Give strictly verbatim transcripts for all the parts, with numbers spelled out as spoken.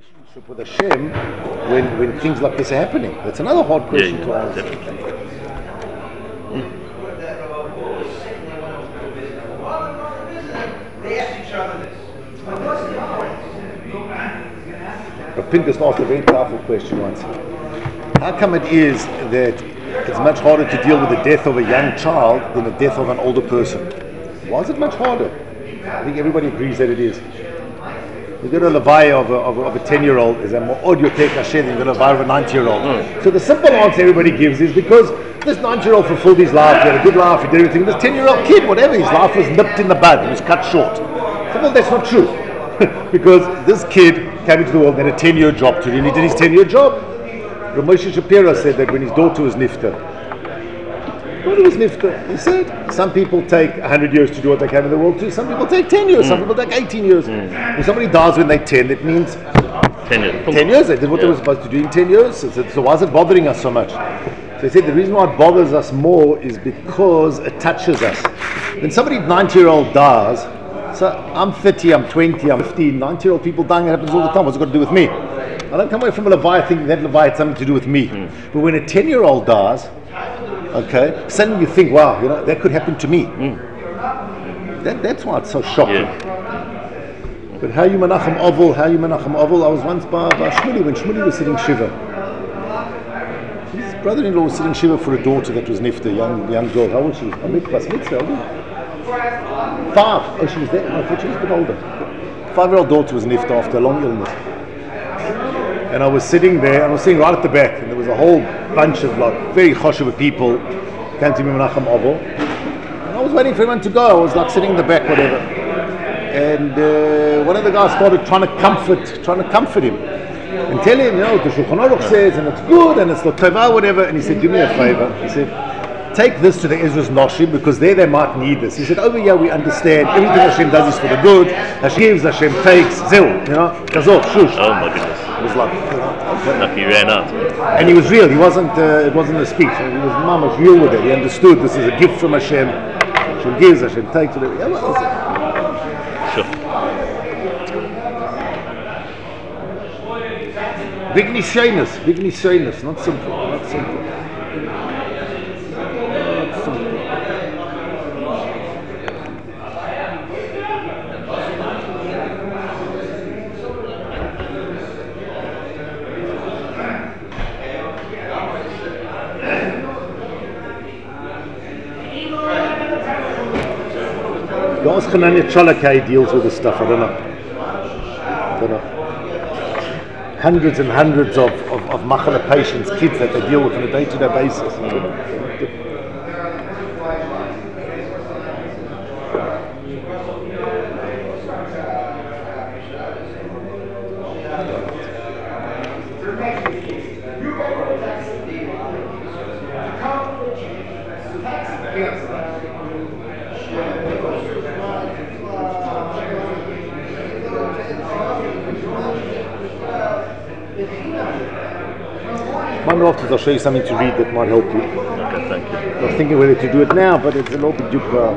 relationship with Hashem when, when things like this are happening? That's another hard question yeah, to yeah, answer. definitely. Mm. But Pinchas asked a very powerful question once. How come it is that it's much harder to deal with the death of a young child than the death of an older person? Why is it much harder? I think everybody agrees that it is. You got a levaya of a, of a, of a ten-year-old is a more audio take Hashem than you got a levaya of a ninety-year-old. Mm. So the simple answer everybody gives is because this ninety-year-old fulfilled his life, he had a good life, he did everything. This ten-year-old kid, whatever, his life was nipped in the bud, it was cut short. So, well, that's not true. Because this kid came into the world and had a ten-year job to do, and he did his ten-year job. Rav Moshe Shapiro said that when his daughter was nifta, what was nifta? He said, some people take one hundred years to do what they came in the world to, some people take ten years, mm. some people take eighteen years. Mm. If somebody dies when they're ten, that means ten years. ten years, they did what yeah. they were supposed to do in ten years. So, so why is it bothering us so much? So he said the reason why it bothers us more is because it touches us. When somebody ninety-year-old dies, so I'm thirty, I'm twenty, I'm fifteen, ninety-year-old people dying, it happens all the time. What's it got to do with me? I don't come away from a levaya thinking that levaya had something to do with me. Mm. But when a ten-year-old dies, okay, suddenly you think, wow, you know, that could happen to me. Mm. That, that's why it's so shocking. Yeah. But how you Menachem Oval, how you Menachem Oval, I was once by, by Shmuley, when Shmuley was sitting Shiva. His brother-in-law was sitting Shiva for a daughter that was nifta, young young girl. How old she was? I met Bas Mitzvah, how old? Five. Oh, she was there? I thought she was a bit older. Five-year-old daughter was nifta after a long illness. And I was sitting there, and I was sitting right at the back, and there was a whole bunch of like very choshev people came to me Menachem Oval. And I was waiting for everyone to go. I was like sitting in the back, whatever. And uh, one of the guys started trying to comfort, trying to comfort him. And tell him, you know, the Shulchan Aruch says, and it's good, and it's not tova, whatever. And he said, do me a favor. He said, take this to the Ezra's Noshim, because there they might need this. He said, over here we understand, everything Hashem does is for the good. Hashem gives, Hashem takes, zil, you know, kazot, shush. Oh my goodness. It was like, you know, okay. Like he ran out. And he was real, he wasn't, uh, it wasn't a speech. He was mamash real with it. He understood this is a gift from Hashem. Hashem gives, Hashem takes, whatever. Yeah, well, sure. Big nishayness, big nishayness, not simple, not simple. Not simple. Ask Hanania Cholak how he deals with this stuff, I don't know. I don't know. Hundreds and hundreds of, of, of machana patients, kids that they deal with on a day-to-day basis. You know. Afterwards I'll show you something to read that might help you. Okay, thank you. I was thinking whether to do it now, but it's a little bit dukra.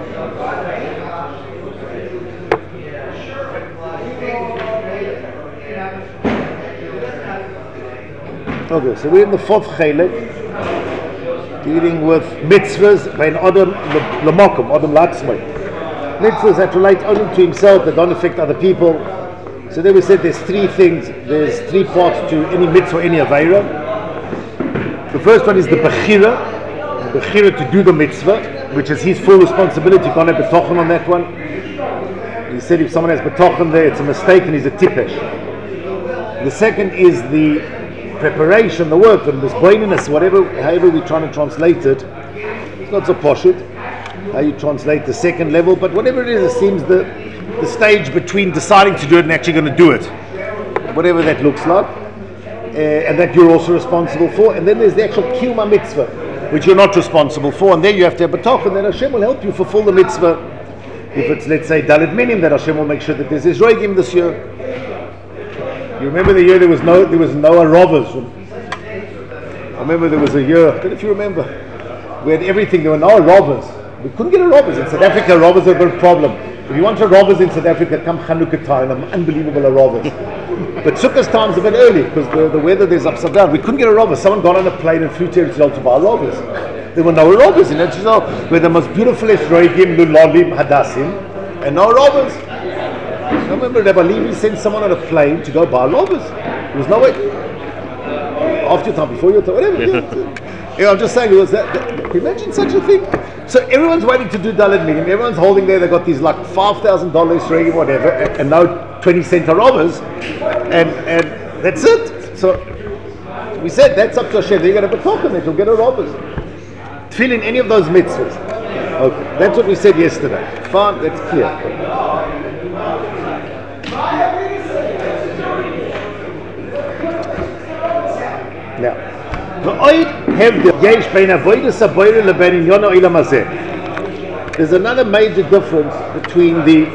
Okay, so we're in the fourth chelek, dealing with mitzvahs by an Adam Lamakum, Adam Latzmai. Mitzvahs that relate only to himself, that don't affect other people. So then we said there's three things, there's three parts to any mitzvah, any aveira. The first one is the bechira, the bechira to do the mitzvah, which is his full responsibility. You can't have betochen on that one. He said if someone has betochen there, it's a mistake and he's a tipesh. The second is the preparation, the work, and this braininess, whatever, however we're trying to translate it. It's not so poshut, how you translate the second level, but whatever it is, it seems the, the stage between deciding to do it and actually going to do it. Whatever that looks like. Uh, and that you're also responsible for, and then there's the actual Kilma mitzvah, which you're not responsible for, and there you have to have betoch, and then Hashem will help you fulfill the mitzvah. If it's, let's say, Dalit Minim, that Hashem will make sure that there's Israelim this year. You remember the year there was no, there was no robbers. I remember there was a year, I don't know if you remember, we had everything, there were no robbers. We couldn't get a robbers. In South Africa, robbers are a big problem. If you want a robbers in South Africa, come Chanukah time, unbelievable robbers. But Sukkot's time's a bit early because the, the weather there's upside down. We couldn't get a rover. Someone got on a plane and flew to Eretz to buy rovers. There were no rovers in Eretz Yisrael. We're the most beautifulest roigim, lulalim, hadassim, and no rovers. I remember Rabbi Levi sent someone on a plane to go buy rovers. There was no way. After your time, before your time, whatever. Yeah, yeah, I'm just saying, it was that, that. Can you imagine such a thing? So everyone's waiting to do Dalet Minim. Everyone's holding there. They got these like five thousand dollars, whatever, and, and now twenty cent rovers, and and that's it. So we said that's up to Hashem. You're going to be talking it. You'll get a robbers. Tefillin, any of those mitzvahs. Okay, that's what we said yesterday. Fine, that's clear. Now, there's another major difference between the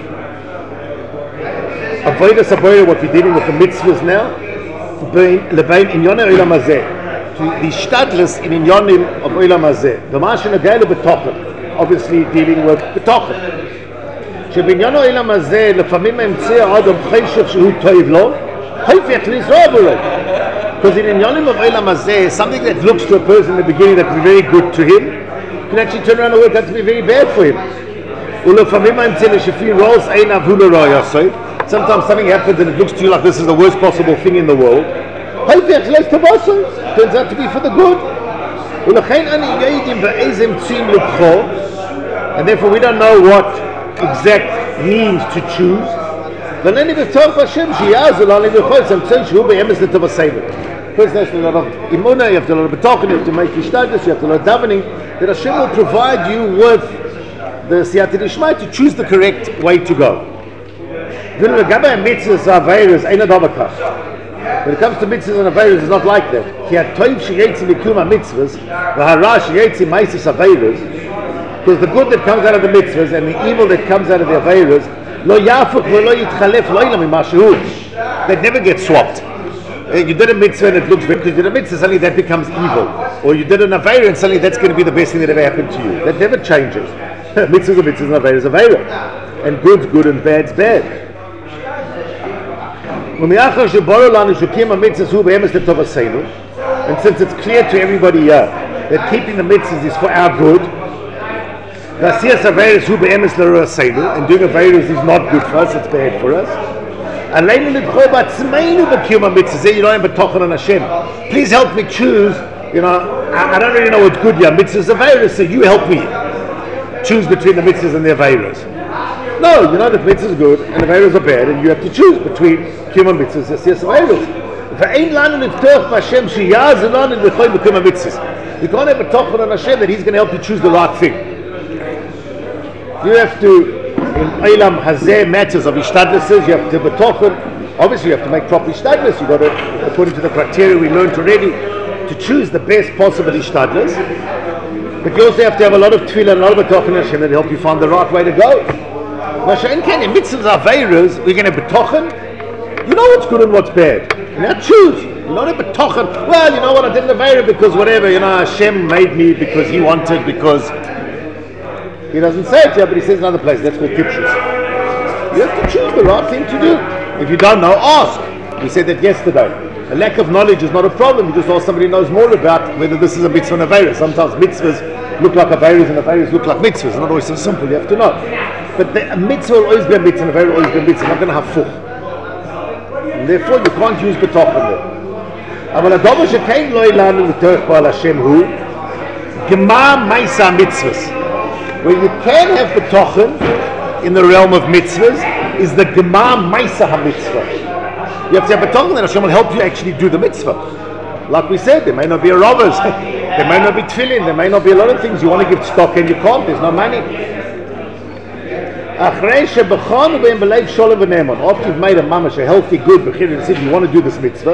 avodah saboira, what we're dealing with the mitzvahs now, between lebein inyonim olam hazeh, to the shtadlis in inyonim of olam hazeh. The mashin again betochen, obviously dealing with betochen. שבעניין העולם הזה לפעמים ימצא האדם חשב שהוא טוב לו, ההפך לזרוב לו. Because in inyonim of olam hazeh, something that looks to a person in the beginning that will be very good to him, can actually turn around and work out to be very bad for him. ולפעמים ימצא לשפי רוס עיניו הוא לא יעשה. Sometimes something happens and it looks to you like this is the worst possible thing in the world. Turns out to be for the good. And therefore we don't know what exact means to choose. First there's a lot of imunah, you have to a lot of betachon, you have to make ishtadlus, you have to a lot of davening, that Hashem will provide you with the siyata d'ishmai to choose the correct way to go. When it comes to mitzvahs and aveiros, it's not like that. Because the good that comes out of the mitzvahs and the evil that comes out of the aveiros, that never gets swapped. You did a mitzvah and it looks good, because you did a mitzvah, suddenly that becomes evil. Or you did an aveiro and suddenly that's going to be the best thing that ever happened to you. That never changes. Mitzvahs are mitzvahs and aveiro is aveiro. And good's good and bad's bad. And since it's clear to everybody here that keeping the mitzvahs is for our good, and doing aveiros is not good for us, it's bad for us. Please help me choose, you know, I, I don't really know what's good here, mitzvahs, aveiros, so you help me choose between the mitzvahs and the aveiros. No, you know that mitzvahs are good and aveiros are bad, and you have to choose between kiyum mitzvahs and siyas aveiros. You can't have a talk on Hashem that He's going to help you choose the right thing. You have to, in olam hazeh matters of ishtadluses, you have to betochen. Obviously, you have to make proper ishtadlus. You got to, according to the criteria we learned already, to choose the best possible ishtadlus. But you also have to have a lot of tefillah and a lot of betochen Hashem that help you find the right way to go. Mashain can in mitzvahs aveiros, we're going to betochen. You know what's good and what's bad. Now choose. You don't have betochen. Well, you know what, I did an aveiro because whatever. You know, Hashem made me because He wanted, because. He doesn't say it here, but He says in another place. That's called tipshus. You have to choose the right thing to do. If you don't know, ask. We said that yesterday. A lack of knowledge is not a problem. You just ask somebody who knows more about whether this is a mitzvah and aveiro. Sometimes mitzvahs look like aveiros and aveiros look like mitzvahs. It's not always so simple. You have to know. But the, a mitzvah will always be a mitzvah and a aveiro will always be a mitzvah. Not going to have fuch. And therefore, you can't use betochen there. אבל הדבר שכן לא ילנו לתוך בעל השם הוא גמר מייסה mitzvahs. Where you can have betochen in the realm of mitzvahs is the Gemar Maisa HaMitzvah. You have to have betochen and Hashem will help you actually do the mitzvah. Like we said, there may not be a robbers, there may not be tefillin, there may not be a lot of things you want to give stock and you can't, there's no money. After you've made a mamash, a healthy, good, and said you want to do this mitzvah,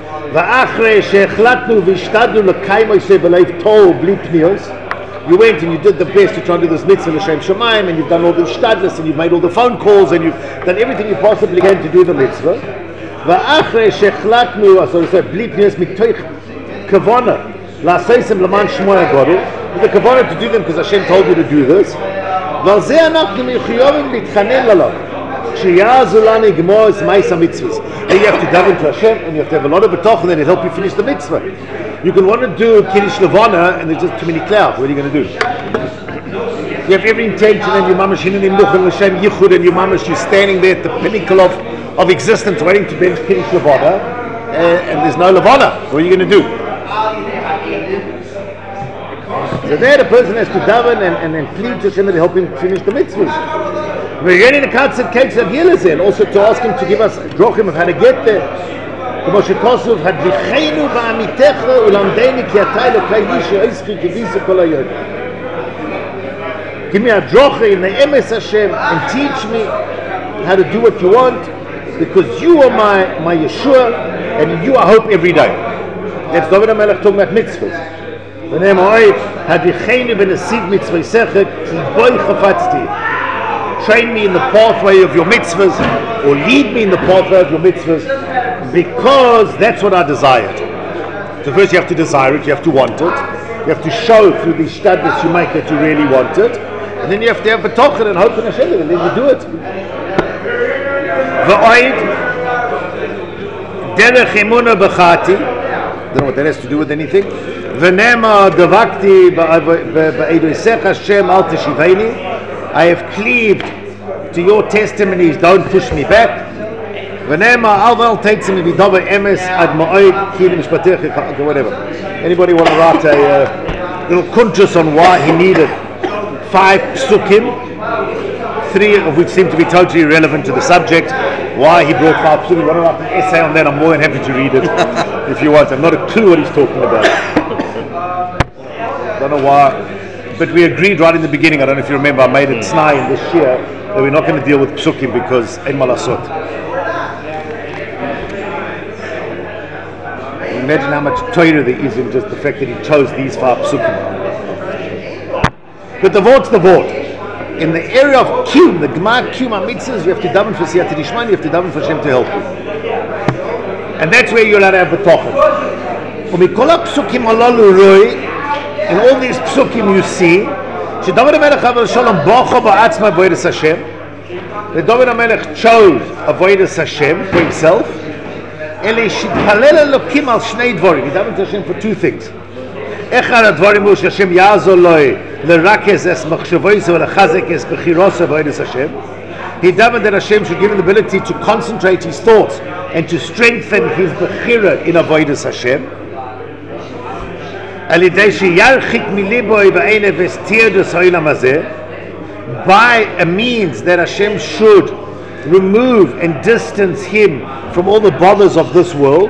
you went and you did the best to try and do this mitzvah l'shem shamayim, and you've done all the shtadlus, and you've made all the phone calls, and you've done everything you possibly can to do the mitzvah. Va'achrei shechlatnu, so to say, bli pnios mitoich kavana la'aseisem l'man shmoy hagadol, with the kavana to do them because Hashem told you to do this. V'al zeh anachnu mechuyovim l'itchanen lalav. Sheyazulani Gemor is Maisa mitzvahs. Then you have to daven to Hashem, and you have to have a lot of betochen, and it'll help you finish the mitzvah. You can want to do Kiddush Levana, and there's just too many clouds. What are you going to do? You have every intention, and your mamash hinanim luch and l'shem yichud, and your mamash, you're standing there at the pinnacle of, of existence, waiting to bench Kiddush Levana, and, and there's no Levana. What are you going to do? So there, the person has to daven and, and, and plead to Hashem to help him finish the mitzvahs. We're getting the concept cakes of Yelazeh, and also to ask him to give us drochim of how to get there. The Moshe Kosov had vichenu va'amitecha ulamdeni ki atay lokay yishu eischi kivisu kol hayom. Give me a drocha in the emes Hashem and teach me how to do what you want, because you are my my Yeshua and in you I hope every day. That's David HaMelech talking about mitzvahs. V'nei mo'ed had vichenu v'nesiv mitzvaysecha ki boi chafatzti. Train me in the pathway of your mitzvahs, or lead me in the pathway of your mitzvahs, because that's what I desired. So first you have to desire it, you have to want it, you have to show through the shtadlis you make that you really want it, and then you have to have betochen and hope in Hashem, and then you do it. V'oid derech emuna b'chati, don't know what that has to do with anything. V'nema devakti b'eidosecha Hashem al teshiveni, I have cleaved to your testimonies, don't push me back. Whatever. Anybody want to write a uh, little kuntus on why he needed five psukim, three of which seem to be totally irrelevant to the subject, why he brought five psukim? You want to write an essay on that? I'm more than happy to read it if you want. I've not a clue what he's talking about. Don't know why. But we agreed right in the beginning, I don't know if you remember, I made a t'nai in this year that we're not going to deal with psukim because ein malasot. Imagine how much Torah there is in just the fact that he chose these five psukim. But the vort's the vort. In the area of kiyum, the gemar kiyum mitzvahs, you have to daven for siyata dishman, you have to daven for Hashem to help you. And that's where you're allowed to have betochen. Umikol ha-psukim halalu roi, in all these psukim you see, David HaMelech Chavav Shalom bocha ba'atzma avodas Hashem. That David HaMelech chose avodas Hashem for himself. Ele shitpalel Elokim al shnei dvorim. He davened to Hashem for two things. Echad advorim hu Hashem ya'azor loi lerakez es machshavoso velechazek es bechiroso avodas Hashem. He davened that Hashem should give him the ability to concentrate his thoughts and to strengthen his bechira in avodas Hashem. By a means that Hashem should remove and distance him from all the bothers of this world.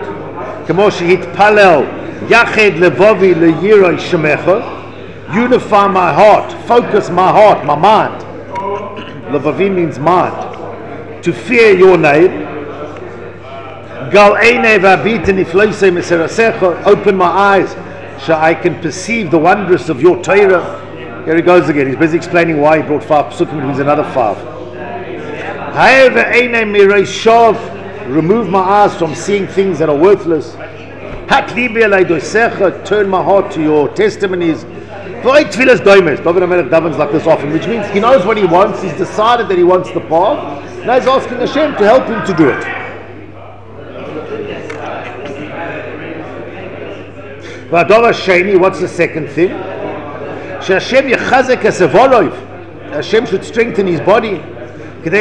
Unify my heart, focus my heart, my mind. Levavi means mind. To fear your name. Open my eyes so I can perceive the wonders of your Torah. Here he goes again. He's busy explaining why he brought five psukim and he's another five. Remove my eyes from seeing things that are worthless. Turn my heart to your testimonies. David HaMelech davens like this often, which means he knows what he wants. He's decided that he wants the path. Now he's asking Hashem to help him to do it. What's the second thing? Hashem should strengthen his body. That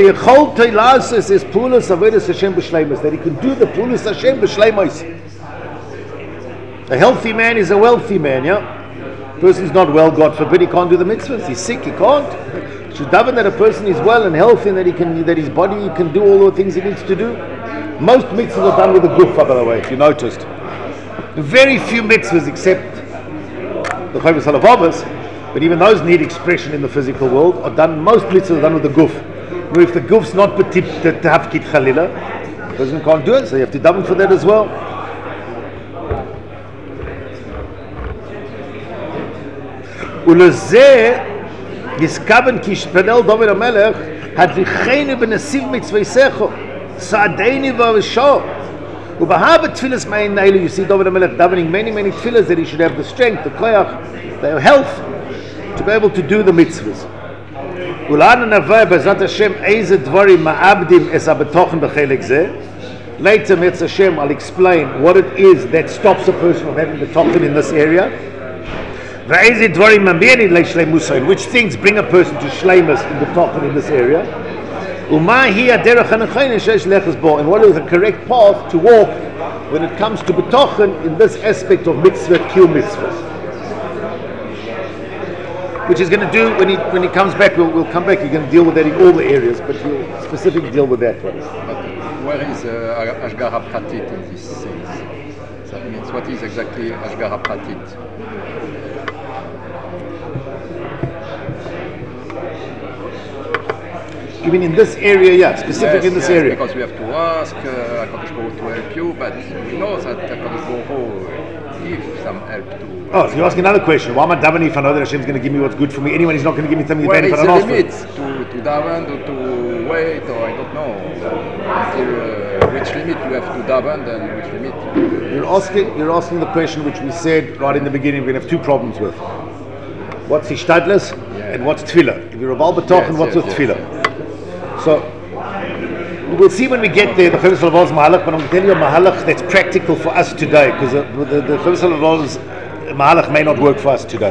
he can do the pulas Hashem b'shleimus. A healthy man is a wealthy man, yeah? A person's not well, God forbid, he can't do the mitzvahs. He's sick, he can't. Should daven that a person is well and healthy and that he can, that his body can do all the things he needs to do. Most mitzvahs are done with a gufa, by the way, if you noticed. Very few mitzvahs except the Chovos HaLevavos, but even those need expression in the physical world, are done, most mitzvahs are done with the guf. Now if the guf's not tafkid chalila, the person can't do it, so you have to daven for that as well. Ulazeh yiskaven ki shpenel David HaMelech had vichenu b'nesiv mitzvaysecho sa'adeini v'avishah. You see David HaMelech davening many, many tefillahs that he should have the strength, the koyach, the health to be able to do the mitzvahs. Ulan navai b'ezrat Hashem eize dvarim ma'abdim es habetochen b'chelik zeh. Later, Metz Hashem, I'll explain what it is that stops a person from having betochen in this area. V'eize dvarim mambieni leishleimusa, and which things bring a person to shleimus in betochen in this area. Uma hi aderech hanachayne sheish leches bo, and what is the correct path to walk when it comes to betochen in this aspect of mitzvah, kil mitzvahs. Which he's going to do when he when he comes back. We'll, we'll come back. He's going to deal with that in all the areas, but he'll specifically deal with that one. But where is uh, Ashgara Pratit in this sense? That means what is exactly Ashgara Pratit? You mean in this area, yeah, specific yes, in this yes, area? Because we have to ask uh, HaKadosh Baruch Hu to help you, but we know that HaKadosh Baruch Hu gives some help to. Oh, so you're asking another question. Why am I davening if I know that Hashem's going to give me what's good for me? Anyone is not going to give me something Where bad if is I the don't ask for limit it. to, to daven, or to wait, or I don't know, until uh, which limit you have to daven and which limit? You're asking, you're asking the question which we said right in the beginning we're going to have two problems with. What's Hishtadlis Yeah. and what's Tefillah? If you're a Baal B'tochen, Yes, what's yes, with yes, Tefillah? So, we'll see when we get there, the Chavis Halavos Mahalach, but I'm going to tell you a Mahalach that's practical for us today, because the, the, the Chavis Halavos Mahalach may not work for us today.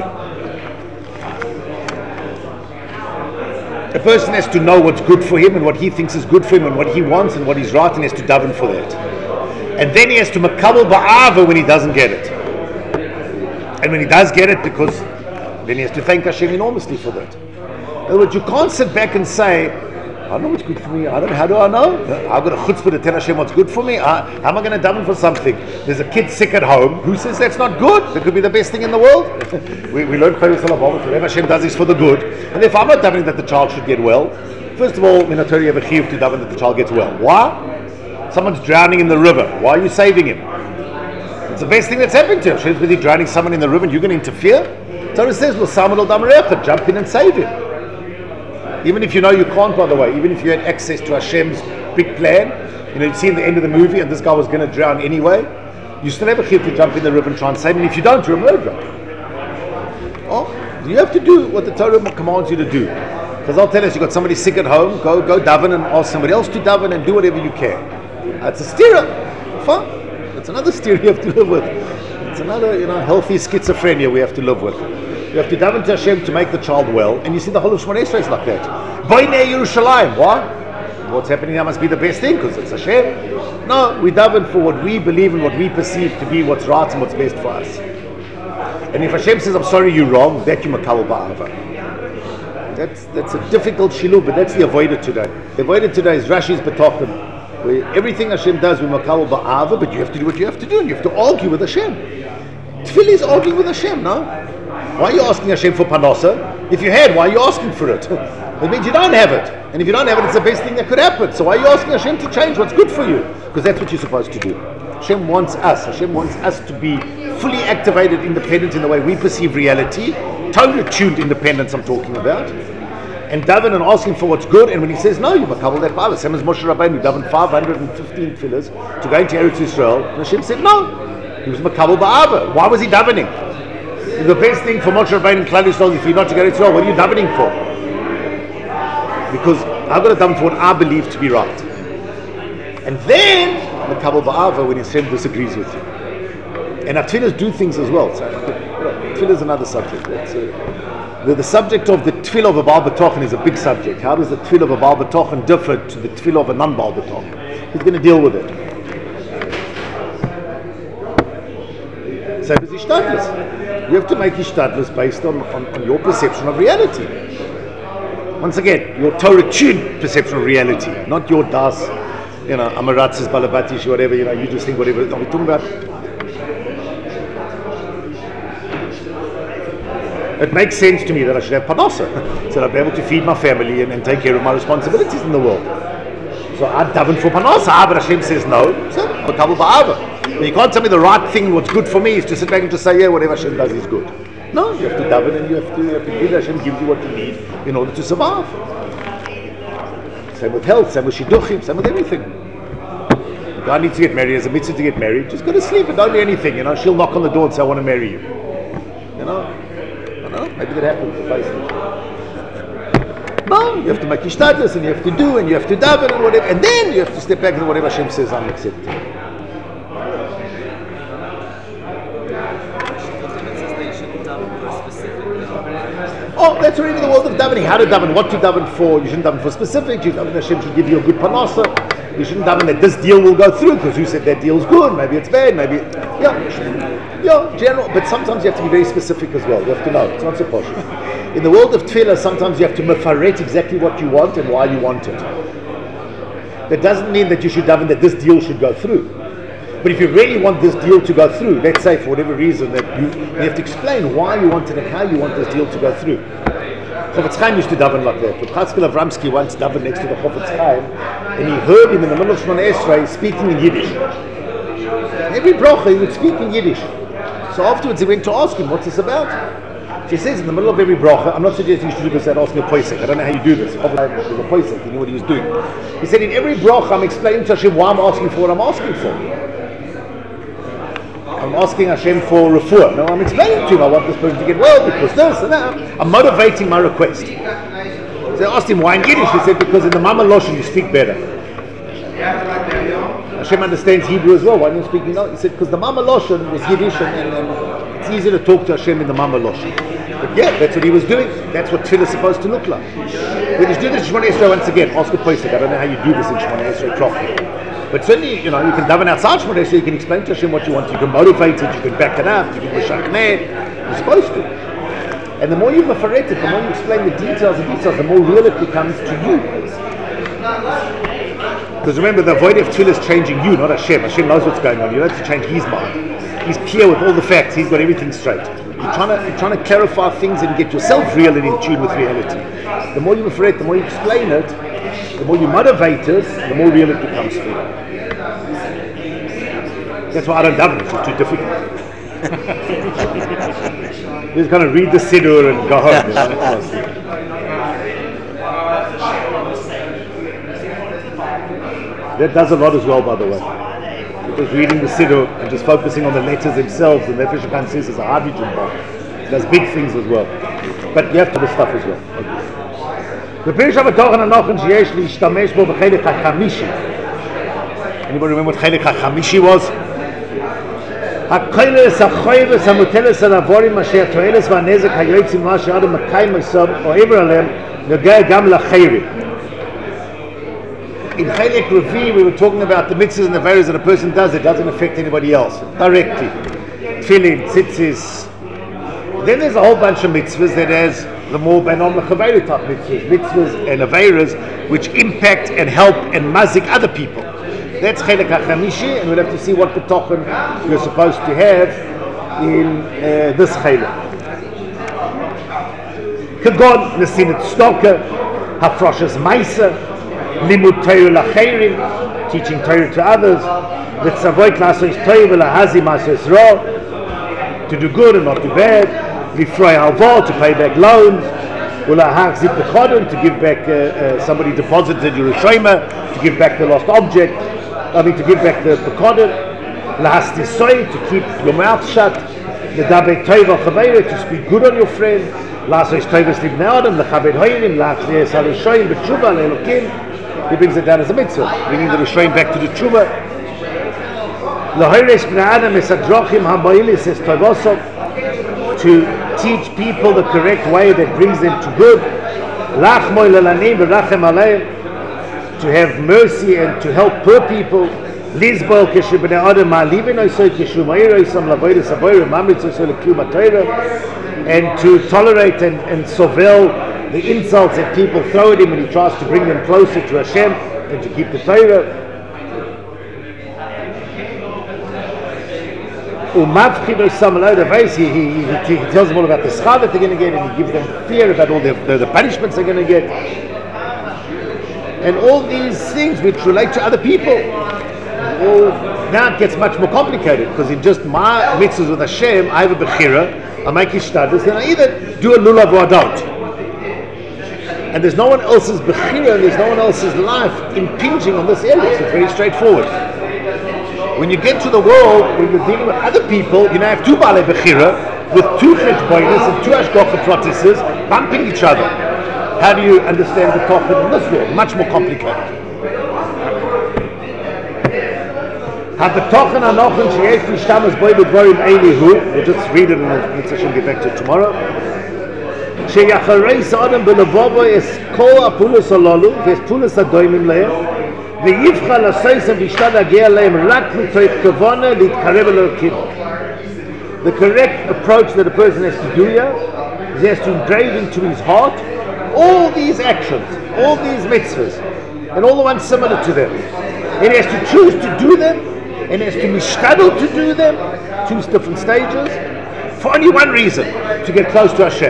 A person has to know what's good for him and what he thinks is good for him and what he wants and what he's right, and he has to daven for that. And then he has to makabel ba'ava when he doesn't get it. And when he does get it, because then he has to thank Hashem enormously for that. In other words, you can't sit back and say, I don't know what's good for me. I don't. How do I know? I've got a chutzpah to tell Hashem what's good for me. I, how am I going to daven for something? There's a kid sick at home. Who says that's not good? That could be the best thing in the world. we we learn whatever Hashem does is for the good. And if I'm not davening that the child should get well, first of all, in a Torah you have a chiyuv to daven that the child gets well. Why? Someone's drowning in the river. Why are you saving him? It's the best thing that's happened to him. Hashem's busy drowning someone in the river and you're going to interfere? Torah says, well, Samuel Damarecha, jump in and save him. Even if you know you can't, by the way, even if you had access to Hashem's big plan, you know, you've seen the end of the movie and this guy was going to drown anyway, you still have a chiyuv to jump in the river and try and save him. And if you don't, you're a murderer. Oh, you have to do what the Torah commands you to do. Because I'll tell us, you've got somebody sick at home, go go daven and ask somebody else to daven and do whatever you can. That's a stira. Fine. That's another stira you have to live with. It's another, you know, healthy schizophrenia we have to live with. You have to daven to Hashem to make the child well, and you see the whole of Shmoneh Esrei is like that. Boinei Yerushalayim. Why? What's happening now must be the best thing because it's Hashem. No, we daven for what we believe and what we perceive to be what's right and what's best for us. And if Hashem says, "I'm sorry, you're wrong," that you makabel ba'ava. That's that's a difficult shilub, but that's the avoided today. The avoided today is Rashi's betochen, where everything Hashem does we makabel ba'ava, but you have to do what you have to do, and you have to argue with Hashem. Tefillah is arguing with Hashem, no? Why are you asking Hashem for panasa? If you had, why are you asking for it? It means you don't have it. And if you don't have it, it's the best thing that could happen. So why are you asking Hashem to change what's good for you? Because that's what you're supposed to do. Hashem wants us. Hashem wants us to be fully activated, independent in the way we perceive reality. Totally tuned independence I'm talking about. And daven and asking for what's good. And when he says no, you makabel that ba'ava. Same as Moshe Rabbeinu, davened five hundred fifteen tefillahs to go into Eretz Yisrael. And Hashem said no. He was makabel ba'ava. Why was he davening? The best thing for Moshe Rabbeinu and Klal Yisrael is for you not to go to Israel. What are you davening for? Because I've got to daven for what I believe to be right. And then makabel ba'ava when Hashem disagrees with you. And our tefillahs do things as well. So, you know, tefillah is another subject. That's, uh, the, the subject of the tefillah of a Baal B'tochen is a big subject. How does the tefillah of a Baal B'tochen differ to the tefillah of a non-Baal B'tochen? He's going to deal with it. Same as Ishtadlis. You have to make Ishtadlis based on, on, on your perception of reality. Once again, your Torah-tuned perception of reality, not your das, you know, Amaratzis, Balabatish, whatever, you know, you just think whatever. No, we're talking about. It makes sense to me that I should have panasa, so that I'll be able to feed my family and, and take care of my responsibilities in the world. So I daven for panasa, but Hashem says no, so makabel ba'ava. You can't tell me the right thing, what's good for me, is to sit back and just say, yeah, whatever Hashem does is good. No, you have to daven and you have to, you have to give Hashem gives you what you need in order to survive. Same with health, same with shidduchim, same with everything. The guy needs to get married, there's a mitzvah to get married, just go to sleep and don't do anything, you know. She'll knock on the door and say, I want to marry you. You know? I don't know, maybe that happens. No, you have to make ishtadlus and you have to do and you have to daven and whatever, and then you have to step back and whatever Hashem says, I'm accepting. Oh, that's already the world of davening. How to daven, what to daven for. You shouldn't daven for specifics. You daven Hashem should give you a good panasa. You shouldn't daven that this deal will go through because you said that deal's good. Maybe it's bad. Maybe, yeah, yeah, general. But sometimes you have to be very specific as well. You have to know. It's not so posh. In the world of tefillah, sometimes you have to mefaret exactly what you want and why you want it. That doesn't mean that you should daven that this deal should go through. But if you really want this deal to go through, let's say for whatever reason that you, you have to explain why you want it and how you want this deal to go through. Chofetz Chaim used to daven like that. But Chatzkel Avramsky once davened next to the Chofetz Chaim, and he heard him in the middle of Shemona Esrei speaking in Yiddish. Every bracha he would speak in Yiddish. So afterwards he went to ask him, what's this about? She says in the middle of every bracha, I'm not suggesting you should do this and ask me a poisek. I don't know how you do this. Obviously, there's a poisek. He knew what he was doing. He said, in every bracha, I'm explaining to Hashem why I'm asking for what I'm asking for. I'm asking Hashem for refuah. No, I'm explaining to him I want this person to get well because this and that. I'm motivating my request. So I asked him why in Yiddish. He said, because in the Mama Loshen you speak better. Hashem understands Hebrew as well. Why don't you speak Yiddish? He said, because the Mama Loshen was Yiddish and, and, and it's easy to talk to Hashem in the Mama Loshen. But yeah, that's what he was doing. That's what tefillah is supposed to look like. When you do this in Shemona Esrei, once again, ask a poisek. I don't know how you do this in Shemona Esrei properly. But certainly, you know, you can daven outside Shemona Esrei, you can explain to Hashem what you want, you can motivate it, you can back it up, you can mishachneh. You're supposed to. And the more you mefaret it, the more you explain the details and details, the more real it becomes to you. Because remember, the avoid of tefillah is changing you, not Hashem. Hashem knows what's going on. You don't have to change his mind. He's clear with all the facts. He's got everything straight. You're trying to, you're trying to clarify things and get yourself real and in tune with reality. The more you mefaret, the more you explain it, the more you motivate it, the more real it becomes for you. That's why I don't daven. It's too difficult. You just kind of read the siddur and go home. You know? That does a lot as well, by the way. Because reading the siddur and just focusing on the letters themselves, and Nefesh HaKaim says is a hydrogen bomb. It does big things as well. But you have to do stuff as well. Okay. Anybody remember what Chelik HaChamishi was? הקוילס, החויבס, המוטלס על עבורים אשר תועלס והנזק היועצים מה שאדם מקיים מסוב או עבר עליהם נוגע גם לחיירים. In Chelik Revi, we were talking about the mitzvahs and the various that a person does, it doesn't affect anybody else directly. Tefillin, tzitzis. Then there's a whole bunch of mitzvahs that has the more benom l'chavayru type mitzvahs, mitzvahs and aveiras which impact and help and mazik other people. That's Chelik HaChamishi, and we'll have to see what betochen you're supposed to have in uh, this Chelik. Kagon, Nesinat Stoker, Hafroshas Maisa, Limud Torah L'Cheirim, teaching Torah to others, V'tzavoit L'Asos Torah V'Lahazi Masos Ro, to do good and not do bad, L'Froi Halvah, to pay back loans, V'Lahachzit B'chodon, to give back, uh, uh, somebody deposited Yerushalayim, to give back the lost object, I mean to give back the B'chodon, L'Hasti Soy, to keep your mouth shut, L'Dabei Tova Chaveira, to speak good on your friend, L'Asos Tova Slibnei Adam, L'Chabed Hoirim, L'Achziyas HaRishoyim, B'Tshuva, L'Elokim. He brings it down as a mitzvah, bringing the Rishoyim back to the Tshuva. L'Hoiresh B'nei Adam Esadrochim HaBoilis Es Tovosov, to teach people the correct way that brings them to good. L'Achmoy L'Lanim V'Rachem Aleim, to have mercy and to help poor people. Lizbol Keshu B'nei Adam Ma'alivin Oisoi Keshu Ma'ir Oisam L'Avoides Avoirim Mamritz Oisoi L'Kiyum HaTorah, and to tolerate and, and sovel the insults that people throw at him when he tries to bring them closer to Hashem and to keep the Torah. He, he, he, he tells them all about the schar that they're going to get, and he gives them fear about all the, the, the punishments they're going to get. And all these things which relate to other people. Well, now it gets much more complicated, because in just my mitzvahs with Hashem, I have a bechira, I make ishtadus, then I either do a lulav or I don't. And there's no one else's bechira, and there's no one else's life impinging on this area, so it's very straightforward. When you get to the world where you're dealing with other people, you now have two balei bechira, with two cheshbonos and two hashgacha protesses bumping each other. how do you understand the Tochen in this world? Much more complicated. Habetochen anochen sheyesh nishtamas boi b'dvarim eilihu. We'll just read it and we'll get back to it tomorrow. Sheyacharei sa'adam b'levovo es kol apulus alalu v'es pulus adoimim lehem v'yivcha l'soisem v'ishtad agea lehem rak mitoich kavana l'itkarev elokim. The correct approach that a person has to do here is he has to engrave into his heart all these actions, all these mitzvahs, and all the ones similar to them. And he has to choose to do them, and he has to be mishtadel to do them, two different stages, for only one reason, to get close to Hashem.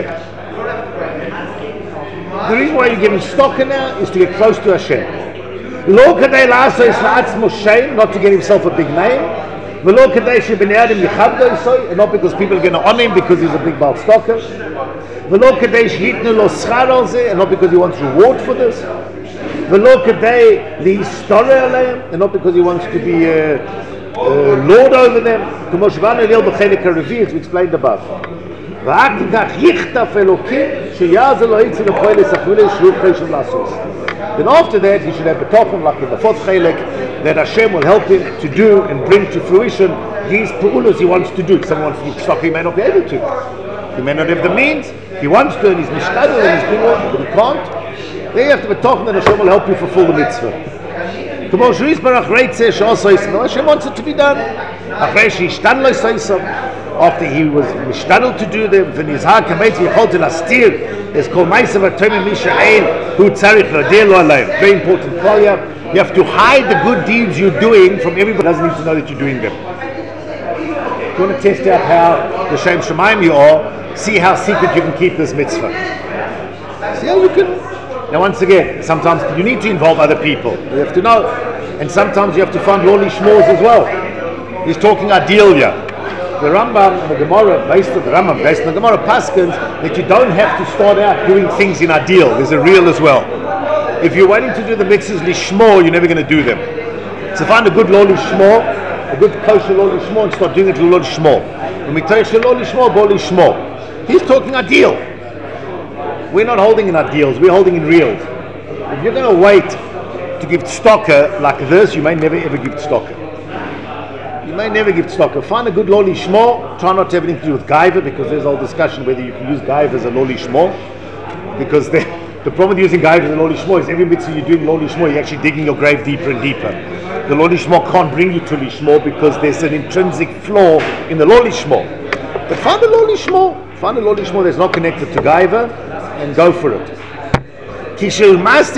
The reason why you're giving stock now is to get close to Hashem. Lo kadei la'aso is la'atzmo shein, not to get himself a big name. V'lo kadei she'bnei adam yichabdo isoi, and not because people are going to honor him because he's a big Baal stocker. V'lo kadei she'hitnu lo schar al zeh, and not because he wants reward for this. V'lo kadei li'historeh aleim, and not because he wants to be a, a lord over them. K'mo shevanu elil b'chelik ha'revi, as we explained above. V'ak tikach yichtaf elokim sheyaz elo yitzi l'poel esachulei shruv cheshem lasos. Then after that, he should have betochen, like in the fourth chelik, that Hashem will help him to do and bring to fruition these pu'ulos he wants to do. Someone wants to stop, he may not be able to. He may not have the means. He wants to, and he's mishtadel and he's doing it, but he can't. Then you have to betochen that Hashem will help you fulfill the mitzvah. Hashem wants it to be done. After he was mishtadel to do them, then his heart came to Yechol to Lastir. There's called Ma'asav Atomim Misha'el Hu Tzarich Radeh Lo Alayim. Very important klal. You have to hide the good deeds you're doing from everybody who doesn't need to know that you're doing them. If you want to test out how the Shem Shemaim you are, see how secret you can keep this mitzvah. See how you can. Now once again, sometimes you need to involve other people. You have to know. And sometimes you have to find lawly shmos as well. He's talking ideal here. The Rambam and the Gemara, based on the Rambam, based on the Gemara, paskins that you don't have to start out doing things in ideal. There's a real as well. If you're waiting to do the mitzvahs lishmo, you're never going to do them. So find a good loli shmo, a good kosher loli shmo, and start doing it loli shmo. When we tell you loli shmo, boli shmo. He's talking ideal. We're not holding in ideals, we're holding in reals. If you're going to wait to give tzedakah like this, you may never ever give tzedakah. You may never give tzedakah. Find a good loli shmo. Try not to have anything to do with gaiva, because there's all discussion whether you can use gaiva as a loli shmo. Because the, the problem with using gaiva as a loli shmo is every mitzvah you're doing loli shmo, you're actually digging your grave deeper and deeper. The loli shmo can't bring you to lishmo because there's an intrinsic flaw in the loli shmo. But find a loli shmo. Find a loli shmo that's not connected to gaiva, and go for it. You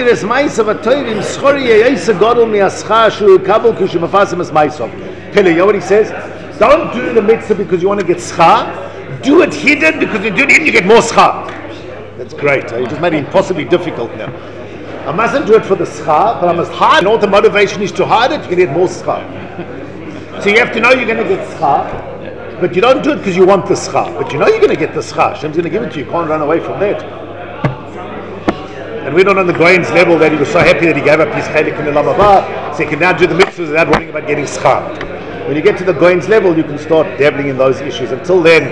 know what he says? Don't do the mitzvah because you want to get schar. Do it hidden, because you do it hidden you get more schar. That's great. You just made it impossibly difficult now. I mustn't do it for the schar, but I must hide. You know what the motivation is to hide it? You can get more schar. So you have to know you're going to get schar, but you don't do it because you want the schar. But you know you're going to get the schar. Hashem's going to give it to you. You can't run away from that. And we're not on the Goyen's level that he was so happy that he gave up his chelik in the Lamabah, so he can now do the mitzvahs without worrying about getting schar. When you get to the Goyen's level, you can start dabbling in those issues. Until then,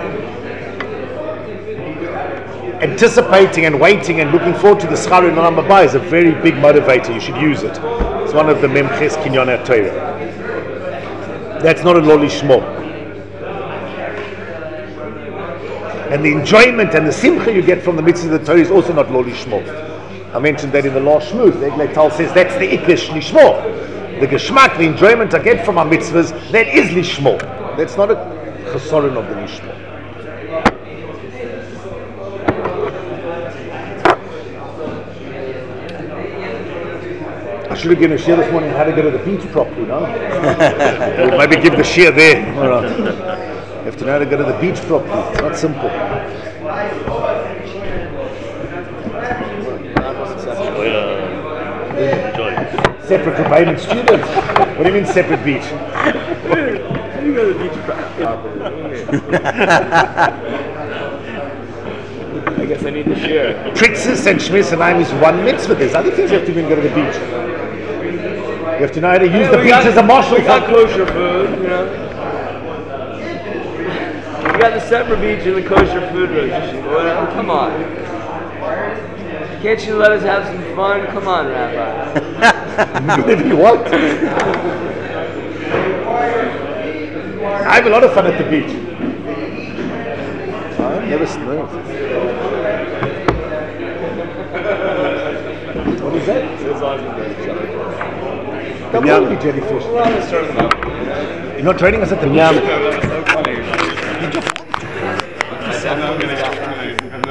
anticipating and waiting and looking forward to the schar in the Lamabah is a very big motivator. You should use it. It's one of the memches kinyan HaTorah. That's not a loli shmo. And the enjoyment and the simcha you get from the mitzvah of the Torah is also not loli shmo. I mentioned that in the last shmuz. The Eglei Tal says that's the ikkish lishmo. The geschmack, the enjoyment I get from our mitzvahs, that is lishmo. That's not a chesaron of the lishmo. I should have given a share this morning how to go to the beach properly, no? Or maybe give the share there. All right. You have to know how to go to the beach properly. It's not simple. Separate from payment students. What do you mean separate beach? You go to the beach properly. I guess I need to share. Pritzes and Shmis and Aim is one mitzvah. There's other things you have to do when you go to the beach. You have to know how to use yeah, the beach got, as a marshal. We got kosher food, you know. We got the separate beach and the kosher food roast. Come on. Can't you let us have some fun? Come on, Rabbi. Maybe what? I have a lot of fun at the beach. I never snowed. What is that? They'll probably be jellyfish. You're not training us at the beach.